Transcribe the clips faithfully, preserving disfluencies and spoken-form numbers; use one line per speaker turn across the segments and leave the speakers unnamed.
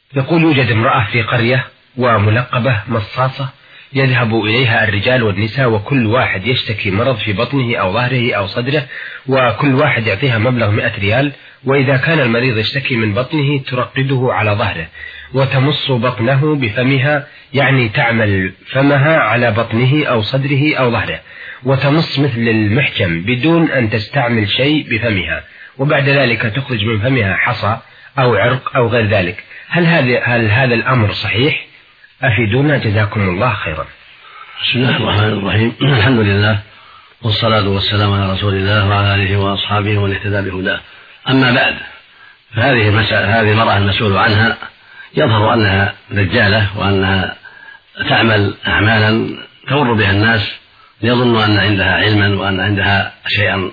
يقول: يوجد امرأة في قرية وملقبة مصاصة، يذهب إليها الرجال والنساء وكل واحد يشتكي مرض في بطنه أو ظهره أو صدره، وكل واحد يعطيها مبلغ مئة ريال، وإذا كان المريض يشتكي من بطنه ترقده على ظهره وتمص بطنه بفمها، يعني تعمل فمها على بطنه أو صدره أو ظهره وتمص مثل المحجم بدون أن تستعمل شيء بفمها، وبعد ذلك تخرج من فمها حصى أو عرق أو غير ذلك. هل هذا هل هذا الأمر صحيح؟ أفيدونا جزاكم الله خيرا.
بسم الله الرحمن الرحيم. الحمد لله والصلاة والسلام على رسول الله وعلى آله وأصحابه ومن اهتدى بهداه. أما بعد، فهذه المسألة هذه المرأة المسؤول عنها يظهر أنها دجالة وأنها تعمل أعمالا تمر بها الناس ليظن أن عندها علما وأن عندها شيئا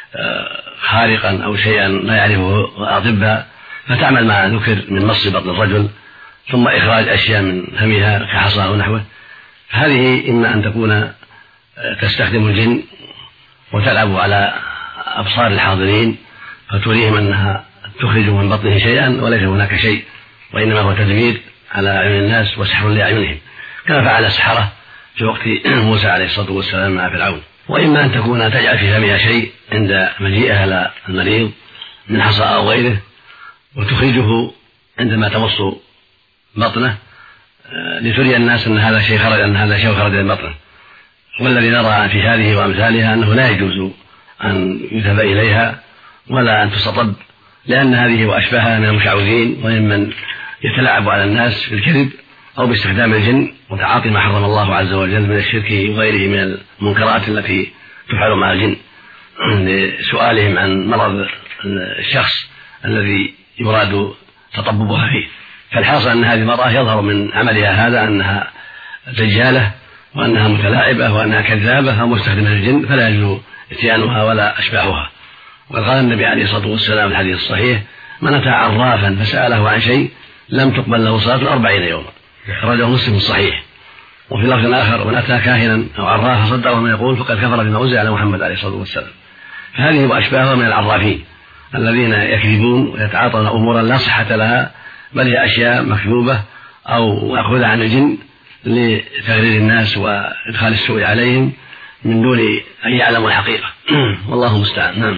خارقا أو شيئا لا يعرفه الأطباء، فتعمل ما ذكر من مص بطن الرجل ثم إخراج أشياء من فمها كحصى أو نحوه. فهذه إما أن تكون تستخدم الجن وتلعب على أبصار الحاضرين فتريهم أنها تخرج من بطنه شيئا وليس هناك شيء، وإنما هو تدمير على أعين الناس وسحر لأعينهم كما فعل السحرة في وقت موسى عليه الصلاة والسلام مع فرعون. وإما أن تكون تجعل في فمها شيء عند مجيئها إلى المريض من حصى أو غيره وتخرجه عندما تمص بطنه لتري الناس أن هذا شيء خرج أن هذا شيء خرج من بطنه. والذي نرى في هذه وأمثالها أنه لا يجوز أن يذهب إليها ولا أن تستطب، لأن هذه وأشباهها من المشعوذين وممن يتلاعب على الناس بالكذب أو باستخدام الجن وتعاطي ما حرم الله عز وجل من الشرك وغيره من المنكرات التي تفعل مع الجن لسؤالهم عن مرض الشخص الذي يراد تطببها فيه. فالحاصل أن هذه المرأة يظهر من عملها هذا أنها دجالة وأنها متلاعبة وأنها كذابة أو مستخدمة للجن، فلا يجوز اتيانها ولا أشباهها. وقال النبي عليه الصلاة والسلام في الحديث الصحيح: من أتى عرافا فسأله عن شيء لم تقبل له صلاة أربعين يوما، أخرجه مسلم الصحيح. وفي لفظ آخر: من أتى كاهنا أو عرافا فصدقه ما يقول فقد كفر بما أنزل على محمد عليه الصلاة والسلام. فهذه وأشباهها من العرافين الذين يكذبون ويتعاطون أمورا لا صحة لها، بل هي أشياء مكذوبة أو مأخوذة عن الجن لتغرير الناس وإدخال السوء عليهم من دون أن يعلموا الحقيقة. والله المستعان.